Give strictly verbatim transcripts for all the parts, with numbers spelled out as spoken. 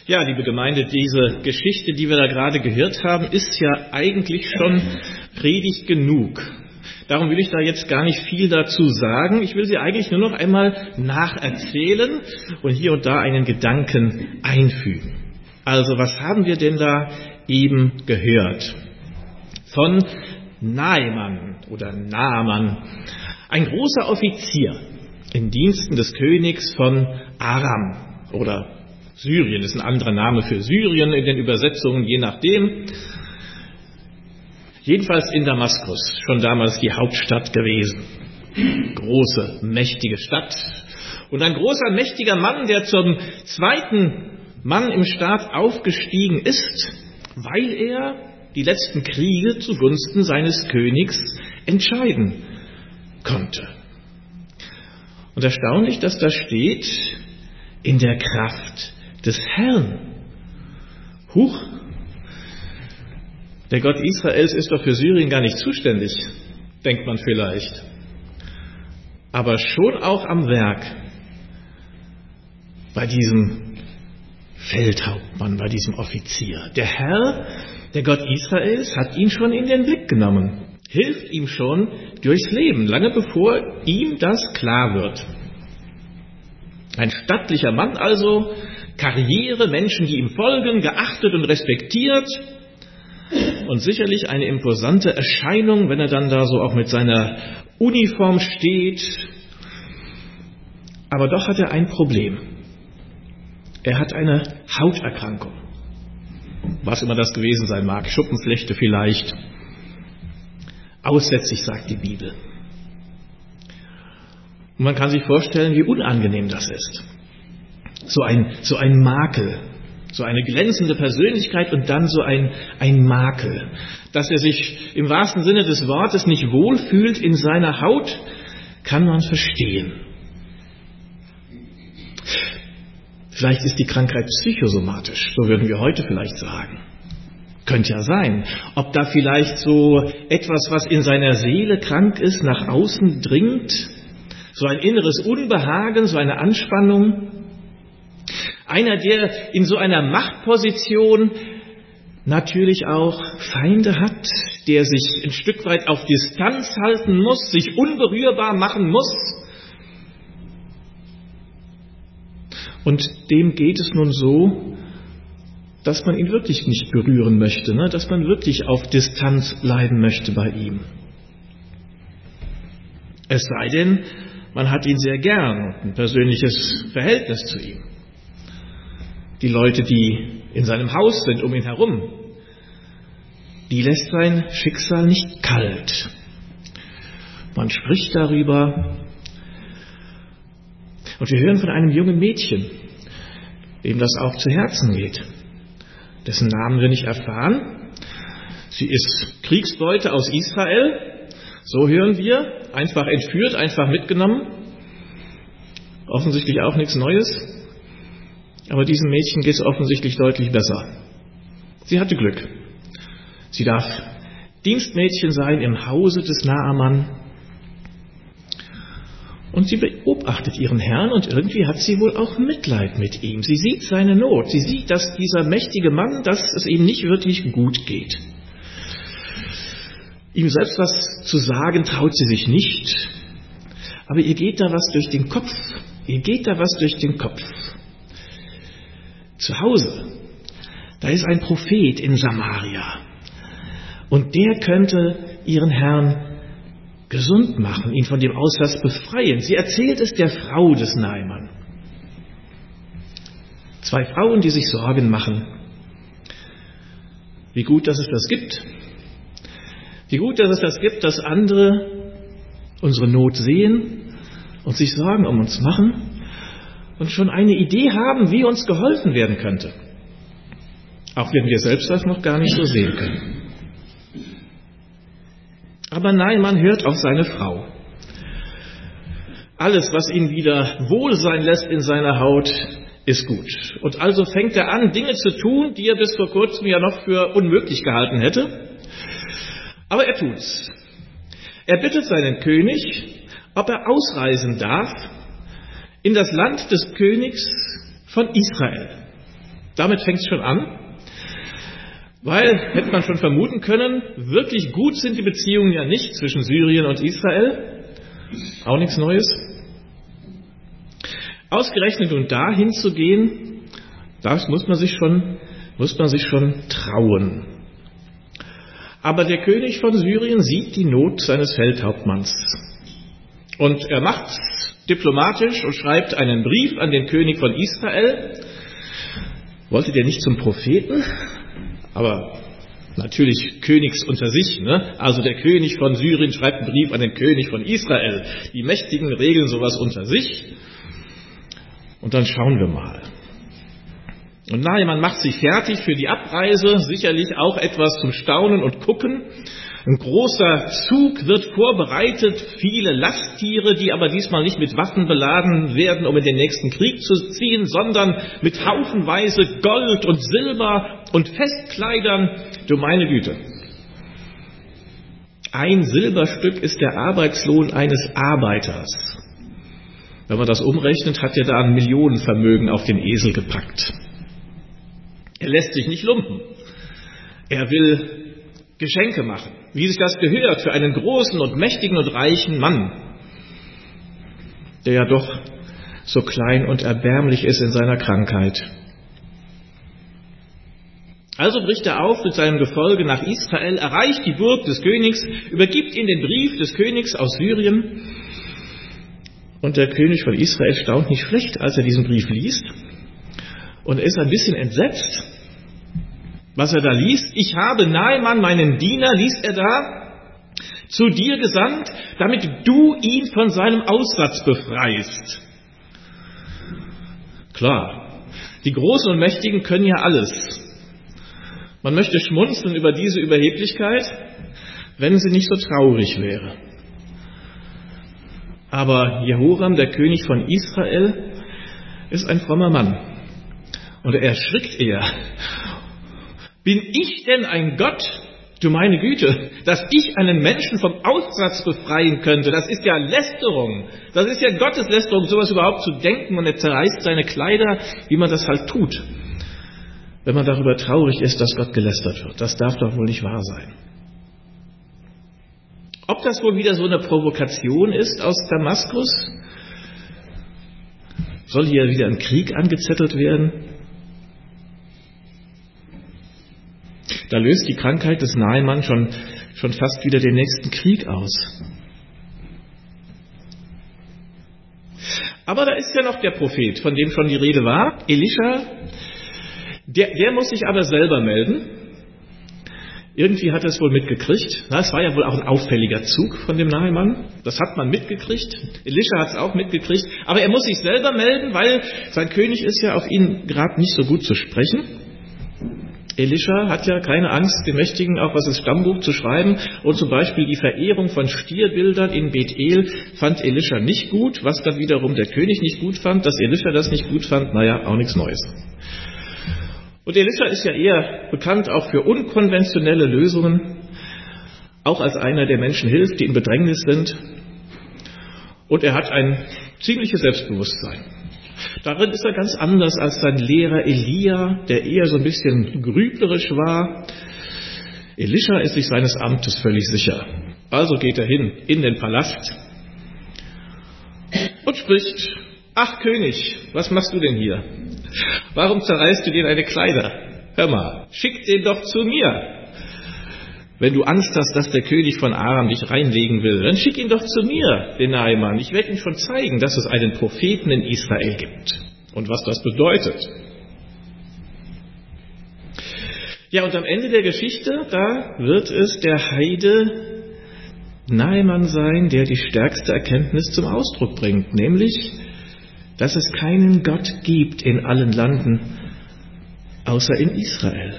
Ja, liebe Gemeinde, diese Geschichte, die wir da gerade gehört haben, ist ja eigentlich schon Predigt genug. Darum will ich da jetzt gar nicht viel dazu sagen. Ich will sie eigentlich nur noch einmal nacherzählen und hier und da einen Gedanken einfügen. Also, was haben wir denn da eben gehört? Von Naaman oder Naaman, ein großer Offizier in Diensten des Königs von Aram oder Syrien, ist ein anderer Name für Syrien in den Übersetzungen, je nachdem. Jedenfalls in Damaskus, schon damals die Hauptstadt gewesen. Große, mächtige Stadt. Und ein großer, mächtiger Mann, der zum zweiten Mann im Staat aufgestiegen ist, weil er die letzten Kriege zugunsten seines Königs entscheiden konnte. Und erstaunlich, dass da steht, in der Kraft des Herrn. Huch, der Gott Israels ist doch für Syrien gar nicht zuständig, denkt man vielleicht. Aber schon auch am Werk bei diesem Feldhauptmann, bei diesem Offizier. Der Herr, der Gott Israels, hat ihn schon in den Blick genommen, hilft ihm schon durchs Leben, lange bevor ihm das klar wird. Ein stattlicher Mann also, Karriere, Menschen, die ihm folgen, geachtet und respektiert und sicherlich eine imposante Erscheinung, wenn er dann da so auch mit seiner Uniform steht. Aber doch hat er ein Problem. Er hat eine Hauterkrankung. Was immer das gewesen sein mag, Schuppenflechte vielleicht. Aussätzig, sagt die Bibel. Und man kann sich vorstellen, wie unangenehm das ist. So ein, so ein Makel, so eine glänzende Persönlichkeit und dann so ein, ein Makel. Dass er sich im wahrsten Sinne des Wortes nicht wohlfühlt in seiner Haut, kann man verstehen. Vielleicht ist die Krankheit psychosomatisch, so würden wir heute vielleicht sagen. Könnte ja sein. Ob da vielleicht so etwas, was in seiner Seele krank ist, nach außen dringt, so ein inneres Unbehagen, so eine Anspannung. Einer, der in so einer Machtposition natürlich auch Feinde hat, der sich ein Stück weit auf Distanz halten muss, sich unberührbar machen muss. Und dem geht es nun so, dass man ihn wirklich nicht berühren möchte, ne? Dass man wirklich auf Distanz bleiben möchte bei ihm. Es sei denn, man hat ihn sehr gern und ein persönliches Verhältnis zu ihm. Die Leute, die in seinem Haus sind, um ihn herum, die lässt sein Schicksal nicht kalt. Man spricht darüber. Und wir hören von einem jungen Mädchen, dem das auch zu Herzen geht, dessen Namen wir nicht erfahren. Sie ist Kriegsbeute aus Israel, so hören wir, einfach entführt, einfach mitgenommen. Offensichtlich auch nichts Neues. Aber diesem Mädchen geht es offensichtlich deutlich besser. Sie hatte Glück. Sie darf Dienstmädchen sein im Hause des Naaman. Und sie beobachtet ihren Herrn und irgendwie hat sie wohl auch Mitleid mit ihm. Sie sieht seine Not. Sie sieht, dass dieser mächtige Mann, dass es ihm nicht wirklich gut geht. Ihm selbst was zu sagen traut sie sich nicht. Aber ihr geht da was durch den Kopf. Ihr geht da was durch den Kopf. Zu Hause, da ist ein Prophet in Samaria. Und der könnte ihren Herrn gesund machen, ihn von dem Aussatz befreien. Sie erzählt es der Frau des Naaman. Zwei Frauen, die sich Sorgen machen. Wie gut, dass es das gibt. Wie gut, dass es das gibt, dass andere unsere Not sehen und sich Sorgen um uns machen und schon eine Idee haben, wie uns geholfen werden könnte. Auch wenn wir selbst das noch gar nicht so sehen können. Aber nein, man hört auf seine Frau. Alles, was ihn wieder wohl sein lässt in seiner Haut, ist gut. Und also fängt er an, Dinge zu tun, die er bis vor kurzem ja noch für unmöglich gehalten hätte. Aber er tut's. Er bittet seinen König, ob er ausreisen darf in das Land des Königs von Israel. Damit fängt es schon an, weil, hätte man schon vermuten können, wirklich gut sind die Beziehungen ja nicht zwischen Syrien und Israel. Auch nichts Neues. Ausgerechnet nun dahin zu gehen, das muss man sich schon, muss man sich schon trauen. Aber der König von Syrien sieht die Not seines Feldhauptmanns. Und er macht's diplomatisch und schreibt einen Brief an den König von Israel. Wollte der nicht zum Propheten? Aber natürlich Königs unter sich, ne? Also der König von Syrien schreibt einen Brief an den König von Israel. Die Mächtigen regeln sowas unter sich. Und dann schauen wir mal. Und Naaman macht sich fertig für die Abreise, sicherlich auch etwas zum Staunen und Gucken. Ein großer Zug wird vorbereitet, viele Lasttiere, die aber diesmal nicht mit Waffen beladen werden, um in den nächsten Krieg zu ziehen, sondern mit haufenweise Gold und Silber und Festkleidern. Du meine Güte. Ein Silberstück ist der Arbeitslohn eines Arbeiters. Wenn man das umrechnet, hat er da ein Millionenvermögen auf den Esel gepackt. Er lässt sich nicht lumpen. Er will Geschenke machen, wie sich das gehört für einen großen und mächtigen und reichen Mann, der ja doch so klein und erbärmlich ist in seiner Krankheit. Also bricht er auf mit seinem Gefolge nach Israel, erreicht die Burg des Königs, übergibt ihm den Brief des Königs aus Syrien. Und der König von Israel staunt nicht schlecht, als er diesen Brief liest. Und er ist ein bisschen entsetzt, was er da liest. Ich habe Naaman, meinen Diener, liest er da, zu dir gesandt, damit du ihn von seinem Aussatz befreist. Klar, die Großen und Mächtigen können ja alles. Man möchte schmunzeln über diese Überheblichkeit, wenn sie nicht so traurig wäre. Aber Jehoram, der König von Israel, ist ein frommer Mann. Und er erschrickt eher. Bin ich denn ein Gott, du meine Güte, dass ich einen Menschen vom Aussatz befreien könnte? Das ist ja Lästerung. Das ist ja Gotteslästerung, sowas überhaupt zu denken. Und er zerreißt seine Kleider, wie man das halt tut, wenn man darüber traurig ist, dass Gott gelästert wird. Das darf doch wohl nicht wahr sein. Ob das wohl wieder so eine Provokation ist aus Damaskus? Soll hier wieder ein Krieg angezettelt werden? Da löst die Krankheit des Naaman schon, schon fast wieder den nächsten Krieg aus. Aber da ist ja noch der Prophet, von dem schon die Rede war, Elisha. Der, der muss sich aber selber melden. Irgendwie hat er es wohl mitgekriegt. Na, es war ja wohl auch ein auffälliger Zug von dem Naaman. Das hat man mitgekriegt. Elisha hat es auch mitgekriegt. Aber er muss sich selber melden, weil sein König ist ja auf ihn gerade nicht so gut zu sprechen. Elisha hat ja keine Angst, dem Mächtigen auch was ins Stammbuch zu schreiben. Und zum Beispiel die Verehrung von Stierbildern in Bethel fand Elisha nicht gut, was dann wiederum der König nicht gut fand. Dass Elisha das nicht gut fand, naja, auch nichts Neues. Und Elisha ist ja eher bekannt auch für unkonventionelle Lösungen, auch als einer, der Menschen hilft, die in Bedrängnis sind. Und er hat ein ziemliches Selbstbewusstsein. Darin ist er ganz anders als sein Lehrer Elia, der eher so ein bisschen grüblerisch war. Elisha ist sich seines Amtes völlig sicher. Also geht er hin in den Palast und spricht: Ach König, was machst du denn hier? Warum zerreißt du dir deine Kleider? Hör mal, schick den doch zu mir. Wenn du Angst hast, dass der König von Aram dich reinlegen will, dann schick ihn doch zu mir, den Naaman. Ich werde ihm schon zeigen, dass es einen Propheten in Israel gibt und was das bedeutet. Ja, und am Ende der Geschichte, da wird es der Heide Naaman sein, der die stärkste Erkenntnis zum Ausdruck bringt, nämlich, dass es keinen Gott gibt in allen Landen, außer in Israel.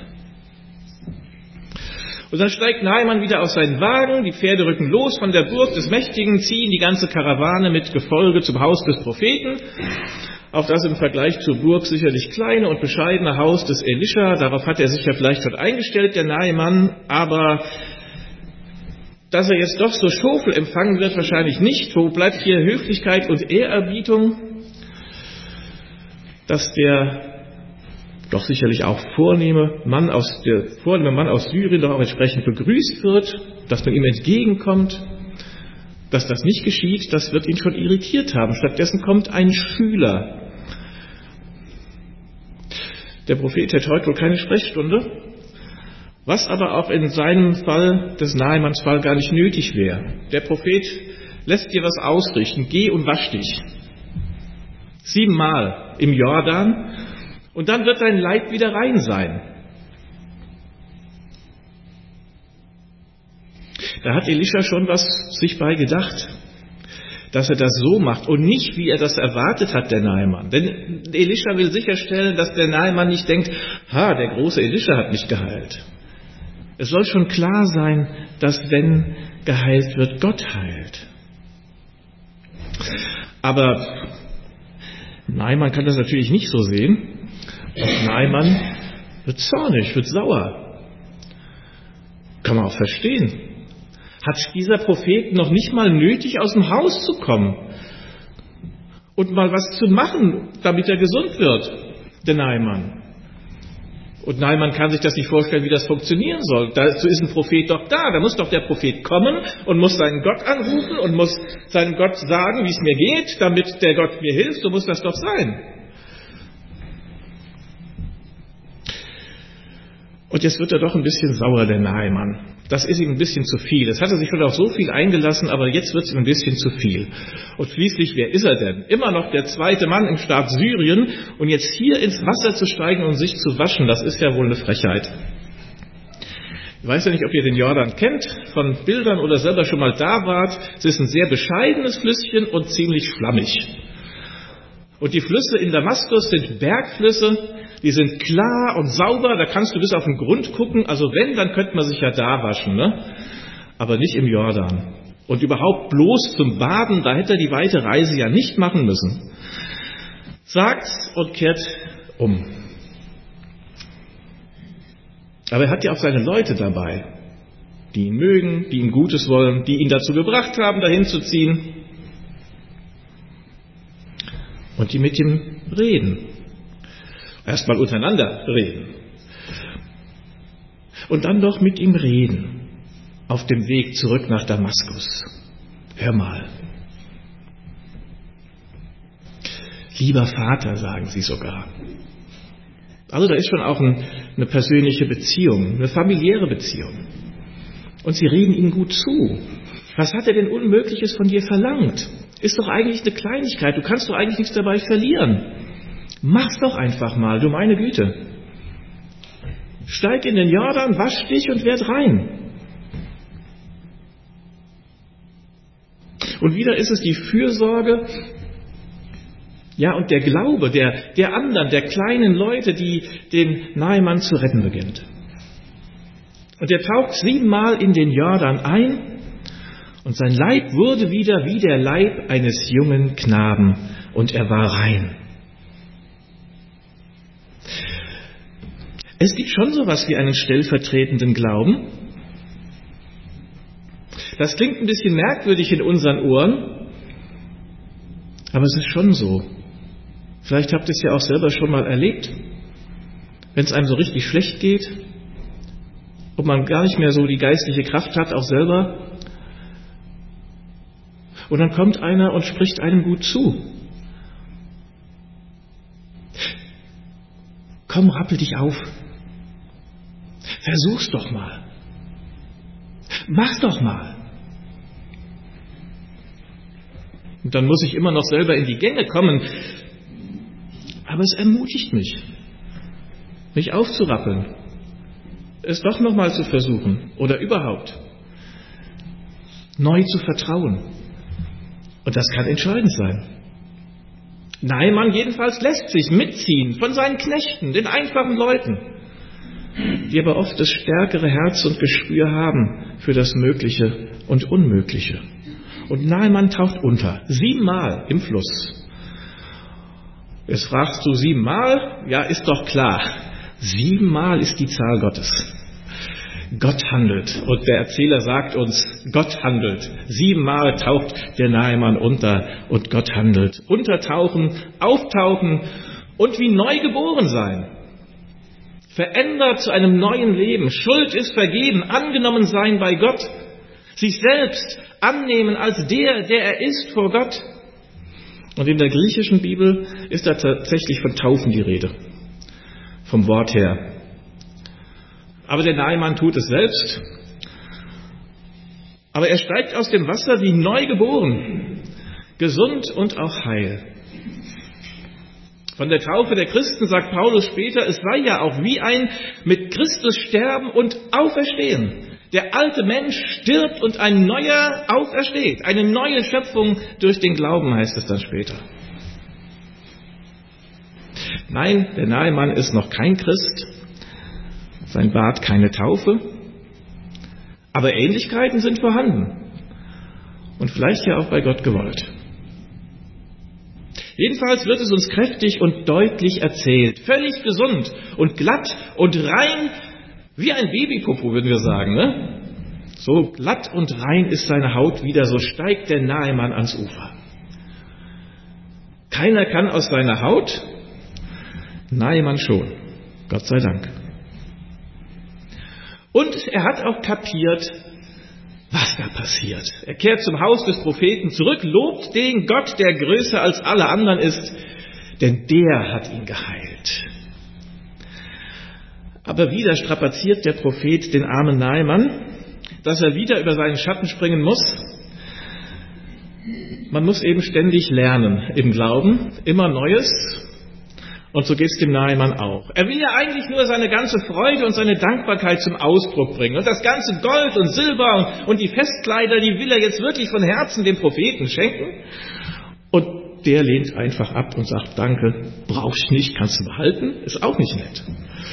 Und dann steigt Naaman wieder auf seinen Wagen, die Pferde rücken los von der Burg des Mächtigen, ziehen die ganze Karawane mit Gefolge zum Haus des Propheten, auf das im Vergleich zur Burg sicherlich kleine und bescheidene Haus des Elisha. Darauf hat er sich ja vielleicht schon eingestellt, der Naaman, aber dass er jetzt doch so Schofel empfangen wird, wahrscheinlich nicht. Wo bleibt hier Höflichkeit und Ehrerbietung? Dass der doch sicherlich auch vornehme Mann aus, der vornehme Mann aus Syrien doch auch entsprechend begrüßt wird, dass man ihm entgegenkommt. Dass das nicht geschieht, das wird ihn schon irritiert haben. Stattdessen kommt ein Schüler. Der Prophet hätte heute wohl keine Sprechstunde, was aber auch in seinem Fall, des Nahemanns Fall, gar nicht nötig wäre. Der Prophet lässt dir was ausrichten, geh und wasch dich. Siebenmal im Jordan und dann wird dein Leib wieder rein sein. Da hat Elisha schon was sich bei gedacht, dass er das so macht und nicht, wie er das erwartet hat, der Nahemann. Denn Elisha will sicherstellen, dass der Nahemann nicht denkt, ha, der große Elisha hat mich geheilt. Es soll schon klar sein, dass wenn geheilt wird, Gott heilt. Aber Naaman kann das natürlich nicht so sehen. Und Naaman wird zornig, wird sauer. Kann man auch verstehen. Hat dieser Prophet noch nicht mal nötig, aus dem Haus zu kommen und mal was zu machen, damit er gesund wird, der Naaman. Und Naaman kann sich das nicht vorstellen, wie das funktionieren soll. Dazu ist ein Prophet doch da. Da muss doch der Prophet kommen und muss seinen Gott anrufen und muss seinem Gott sagen, wie es mir geht, damit der Gott mir hilft. So muss das doch sein. Und jetzt wird er doch ein bisschen sauer, der Naaman. Das ist ihm ein bisschen zu viel. Das hat er sich schon auf so viel eingelassen, aber jetzt wird es ihm ein bisschen zu viel. Und schließlich, wer ist er denn? Immer noch der zweite Mann im Staat Syrien. Und jetzt hier ins Wasser zu steigen und sich zu waschen, das ist ja wohl eine Frechheit. Ich weiß ja nicht, ob ihr den Jordan kennt, von Bildern oder selber schon mal da wart. Es ist ein sehr bescheidenes Flüsschen und ziemlich schlammig. Und die Flüsse in Damaskus sind Bergflüsse, die sind klar und sauber, da kannst du bis auf den Grund gucken. Also wenn, dann könnte man sich ja da waschen, ne? Aber nicht im Jordan. Und überhaupt bloß zum Baden, da hätte er die weite Reise ja nicht machen müssen. Sagt's und kehrt um. Aber er hat ja auch seine Leute dabei, die ihn mögen, die ihm Gutes wollen, die ihn dazu gebracht haben, dahin zu ziehen. Und die mit ihm reden. Erstmal untereinander reden. Und dann doch mit ihm reden. Auf dem Weg zurück nach Damaskus. Hör mal. Lieber Vater, sagen sie sogar. Also da ist schon auch ein, eine persönliche Beziehung, eine familiäre Beziehung. Und sie reden ihm gut zu. Was hat er denn Unmögliches von dir verlangt? Ist doch eigentlich eine Kleinigkeit. Du kannst doch eigentlich nichts dabei verlieren. Mach's doch einfach mal, du meine Güte. Steig in den Jordan, wasch dich und werd rein. Und wieder ist es die Fürsorge, ja, und der Glaube der, der anderen, der kleinen Leute, die den Naaman zu retten beginnt. Und er taucht siebenmal in den Jordan ein und sein Leib wurde wieder wie der Leib eines jungen Knaben und er war rein. Es gibt schon sowas wie einen stellvertretenden Glauben. Das klingt ein bisschen merkwürdig in unseren Ohren, aber es ist schon so. Vielleicht habt ihr es ja auch selber schon mal erlebt, wenn es einem so richtig schlecht geht, ob man gar nicht mehr so die geistliche Kraft hat, auch selber. Und dann kommt einer und spricht einem gut zu. Komm, rappel dich auf. Versuch's doch mal. Mach's doch mal. Und dann muss ich immer noch selber in die Gänge kommen. Aber es ermutigt mich, mich aufzurappeln, es doch nochmal zu versuchen oder überhaupt neu zu vertrauen. Und das kann entscheidend sein. Naaman jedenfalls lässt sich mitziehen von seinen Knechten, den einfachen Leuten, die aber oft das stärkere Herz und Gespür haben für das Mögliche und Unmögliche. Und Naaman taucht unter, siebenmal im Fluss. Jetzt fragst du siebenmal? Ja, ist doch klar. Siebenmal ist die Zahl Gottes. Gott handelt. Und der Erzähler sagt uns, Gott handelt. Siebenmal taucht der Naaman unter und Gott handelt. Untertauchen, auftauchen und wie neu geboren sein. verändert zu einem neuen Leben, Schuld ist vergeben, angenommen sein bei Gott, sich selbst annehmen als der, der er ist vor Gott. Und in der griechischen Bibel ist da tatsächlich von Taufen die Rede, vom Wort her. Aber der Naaman tut es selbst. Aber er steigt aus dem Wasser wie neu geboren, gesund und auch heil. Von der Taufe der Christen sagt Paulus später, es sei ja auch wie ein mit Christus sterben und auferstehen. Der alte Mensch stirbt und ein neuer aufersteht. Eine neue Schöpfung durch den Glauben, heißt es dann später. Nein, der Naaman ist noch kein Christ. Sein Bart keine Taufe. Aber Ähnlichkeiten sind vorhanden. Und vielleicht ja auch bei Gott gewollt. Jedenfalls wird es uns kräftig und deutlich erzählt. Völlig gesund und glatt und rein, wie ein Babypopo, würden wir sagen, ne? So glatt und rein ist seine Haut wieder, so steigt der Naaman ans Ufer. Keiner kann aus seiner Haut, Naaman schon, Gott sei Dank. Und er hat auch kapiert, was da passiert. Er kehrt zum Haus des Propheten zurück, lobt den Gott, der größer als alle anderen ist, denn der hat ihn geheilt. Aber wieder strapaziert der Prophet den armen Naaman, dass er wieder über seinen Schatten springen muss. Man muss eben ständig lernen im Glauben, immer Neues. Und so geht es dem Naaman auch. Er will ja eigentlich nur seine ganze Freude und seine Dankbarkeit zum Ausdruck bringen. Und das ganze Gold und Silber und, und die Festkleider, die will er jetzt wirklich von Herzen dem Propheten schenken. Und der lehnt einfach ab und sagt, danke, brauch ich nicht, kannst du behalten, ist auch nicht nett.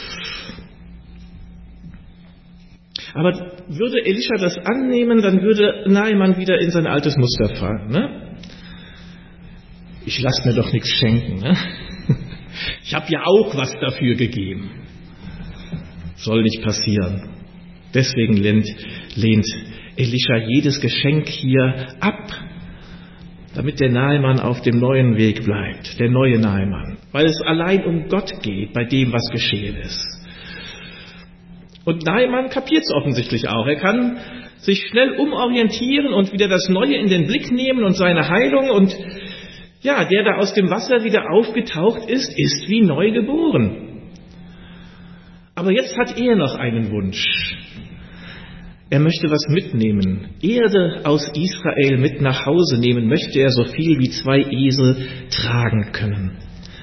Aber würde Elisha das annehmen, dann würde Naaman wieder in sein altes Muster fallen. Ne? Ich lasse mir doch nichts schenken. Ne? Ich habe ja auch was dafür gegeben. Soll nicht passieren. Deswegen lehnt, lehnt Elisha jedes Geschenk hier ab, damit der Naaman auf dem neuen Weg bleibt, der neue Naaman. Weil es allein um Gott geht, bei dem, was geschehen ist. Und Naaman kapiert es offensichtlich auch. Er kann sich schnell umorientieren und wieder das Neue in den Blick nehmen und seine Heilung. Und ja, der da aus dem Wasser wieder aufgetaucht ist, ist wie neu geboren. Aber jetzt hat er noch einen Wunsch. Er möchte was mitnehmen. Erde aus Israel mit nach Hause nehmen möchte er so viel wie zwei Esel tragen können.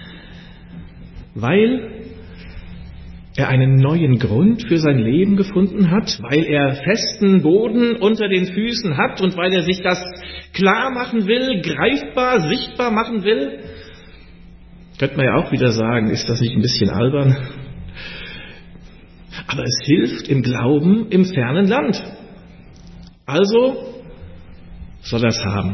Weil er einen neuen Grund für sein Leben gefunden hat, weil er festen Boden unter den Füßen hat und weil er sich das klar machen will, greifbar, sichtbar machen will. Könnte man ja auch wieder sagen, ist das nicht ein bisschen albern? Aber es hilft im Glauben im fernen Land. Also soll er es haben.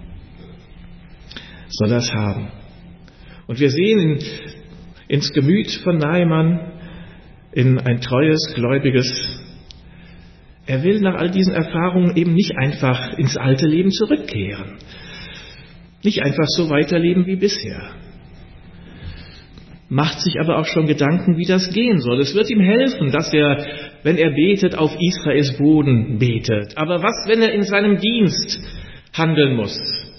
Soll er es haben. Und wir sehen in, ins Gemüt von Naaman, in ein treues, gläubiges. Er will nach all diesen Erfahrungen eben nicht einfach ins alte Leben zurückkehren. Nicht einfach so weiterleben wie bisher. Macht sich aber auch schon Gedanken, wie das gehen soll. Es wird ihm helfen, dass er, wenn er betet, auf Israels Boden betet. Aber was, wenn er in seinem Dienst handeln muss?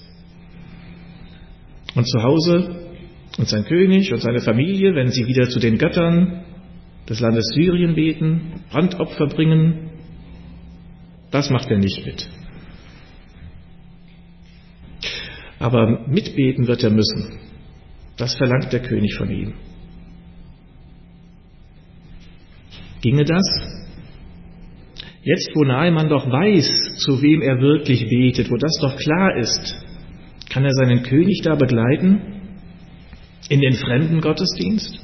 Und zu Hause und sein König und seine Familie, wenn sie wieder zu den Göttern des Landes Syrien beten, Brandopfer bringen, das macht er nicht mit. Aber mitbeten wird er müssen. Das verlangt der König von ihm. Ginge das? Jetzt, wo Naaman doch weiß, zu wem er wirklich betet, wo das doch klar ist, kann er seinen König da begleiten? In den fremden Gottesdienst?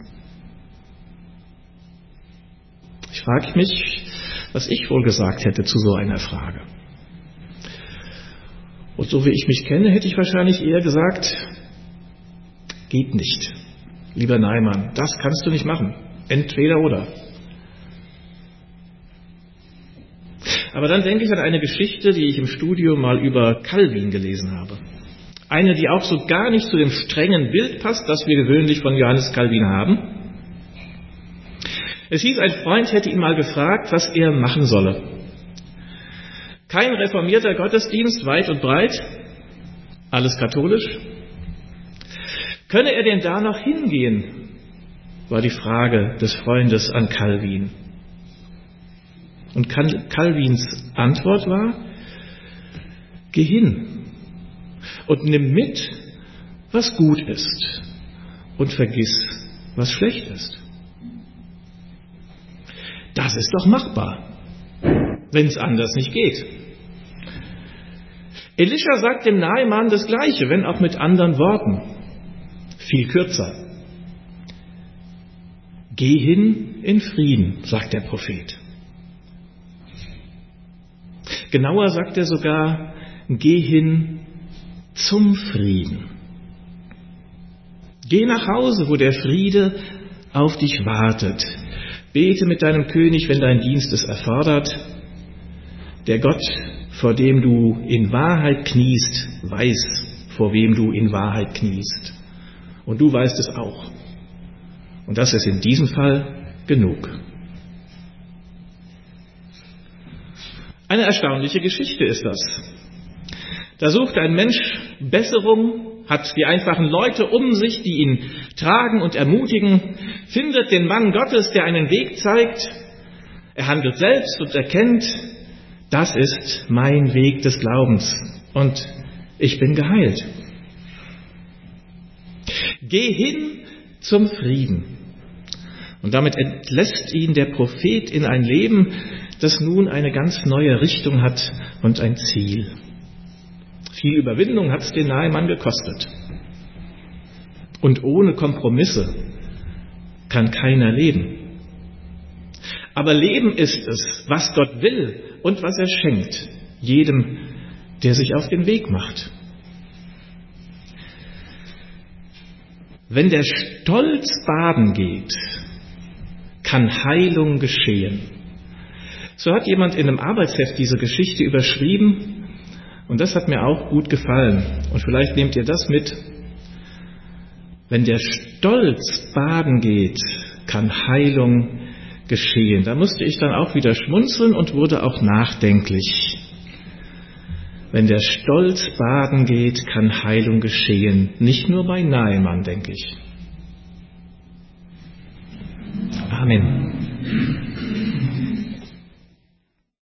Ich frage mich, was ich wohl gesagt hätte zu so einer Frage. Und so wie ich mich kenne, hätte ich wahrscheinlich eher gesagt, geht nicht. Lieber Naaman, das kannst du nicht machen. Entweder oder. Aber dann denke ich an eine Geschichte, die ich im Studium mal über Calvin gelesen habe. Eine, die auch so gar nicht zu dem strengen Bild passt, das wir gewöhnlich von Johannes Calvin haben. Es hieß, ein Freund hätte ihn mal gefragt, was er machen solle. Kein reformierter Gottesdienst, weit und breit, alles katholisch. Könne er denn da noch hingehen, war die Frage des Freundes an Calvin. Und Calvins Antwort war, geh hin und nimm mit, was gut ist, und vergiss, was schlecht ist. Das ist doch machbar, wenn es anders nicht geht. Elisha sagt dem Nahemann das Gleiche, wenn auch mit anderen Worten, viel kürzer. Geh hin in Frieden, sagt der Prophet. Genauer sagt er sogar, geh hin zum Frieden. Geh nach Hause, wo der Friede auf dich wartet. Bete mit deinem König, wenn dein Dienst es erfordert. Der Gott, vor dem du in Wahrheit kniest, weiß, vor wem du in Wahrheit kniest. Und du weißt es auch. Und das ist in diesem Fall genug. Eine erstaunliche Geschichte ist das. Da sucht ein Mensch Besserung, hat die einfachen Leute um sich, die ihn tragen und ermutigen, findet den Mann Gottes, der einen Weg zeigt. Er handelt selbst und erkennt, das ist mein Weg des Glaubens und ich bin geheilt. Geh hin zum Frieden. Und damit entlässt ihn der Prophet in ein Leben, das nun eine ganz neue Richtung hat und ein Ziel. Viel Überwindung hat es den Nahemann gekostet. Und ohne Kompromisse kann keiner leben. Aber Leben ist es, was Gott will und was er schenkt, jedem, der sich auf den Weg macht. Wenn der Stolz baden geht, kann Heilung geschehen. So hat jemand in einem Arbeitsheft diese Geschichte überschrieben und das hat mir auch gut gefallen. Und vielleicht nehmt ihr das mit. Wenn der Stolz baden geht, kann Heilung geschehen. Da musste ich dann auch wieder schmunzeln und wurde auch nachdenklich. Wenn der Stolz baden geht, kann Heilung geschehen. Nicht nur bei Nahemann, denke ich. Amen.